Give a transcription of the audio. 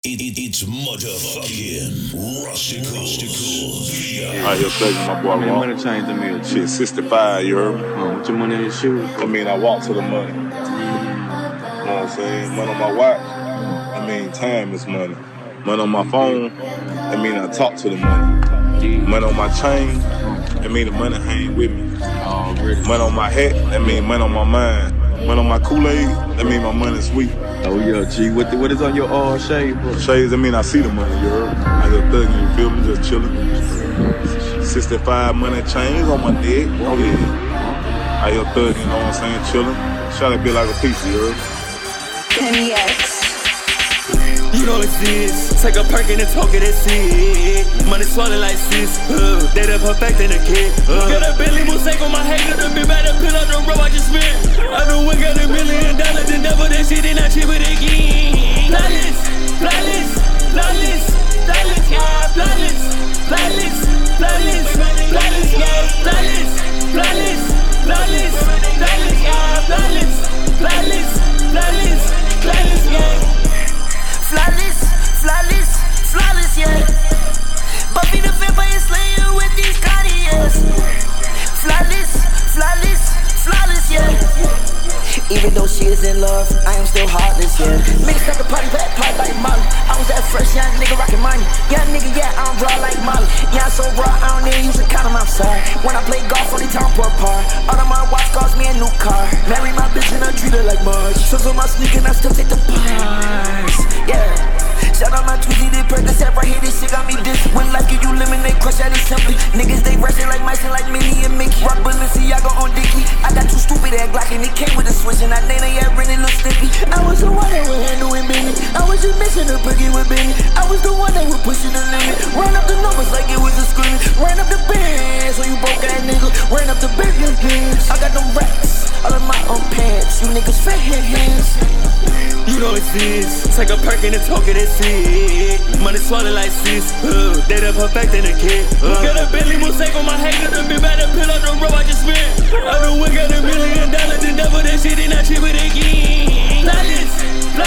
It's motherfucking Rustical. Out here thugging my boy Rock. Money changed the meal. Shit, 65, you heard me? With your money in your shoes. I mean, I walk to the money. You know what I'm saying? Money on my watch. I mean, time is money. Money on my phone. I mean, I talk to the money. Money on my chain. I mean, the money hang with me. Money on my hat. I mean, money on my mind. Money on my Kool-Aid. I mean, my money sweet. Oh yeah, G. What is on your shade, bro? Shades, I mean, I see the money, you heard? I just thugging, you feel me? Just chillin'. 65 money chains on my neck. Oh yeah. I here thugging, you know what I'm saying? Chillin'. Try to be like a piece, you heard? Kenny X. You know it's this. Take a perk and talk it, that's it. Money swallowed like sis. They done perfecting the kid. Got a Bentley Mosaic on my hater. Done been by the pill up the road I just spent. I done went got $1 million and never that shit and I chip it again. Flawless, flawless, flawless, flawless, yeah. Flawless, flawless, flawless, flawless, yeah. Flawless, flawless, flawless, flawless, yeah. Flawless, flawless, flawless, flawless, yeah. Flawless, flawless, flawless, yeah. Buffy the Vampire Slayer with these Cartiers. Flawless, flawless, flawless, yeah. Even though she is in love, I am still heartless, yeah. Mixed up the party back, party like Molly. I was that fresh young nigga rockin' money. Young nigga, yeah, I'm raw like Molly. Yeah, I'm so raw, I don't even use a condom outside. When I play golf, only time for a par. All of my watch cost me a new car. Marry my bitch and I treat her like Marge. Suns on my sneaker and I still take the bars. Yeah. Shout out my Tweezy, they Percocet right here, this shit got me disciplined. Life give you lemonade, crush at it simply. Niggas, they rushing like mice and like Minnie and Mickey. Rock Balenciaga on Dickie. I got two stupid ass Glock and it came with a switch. And I Nana, yeah, really look sticky. I was the one that would handle it, Benny. I was just missing a boogie with Benny. I was the one that was pushing the limit. Run up the numbers like it was a scrimmage. Ran up the bands, so you broke ass nigga. Ran up the business. I got them racks, all of my own pants. You niggas fat hands. You know it's this. Take a perk and talk it, that's it. Money swallowed like sis. They done perfecting the kid. Got a Bentley Mosaic on my hater. Done been by the pill up the road I just spent. I done went got $1 million and never that shit and I chip it again. Flawless,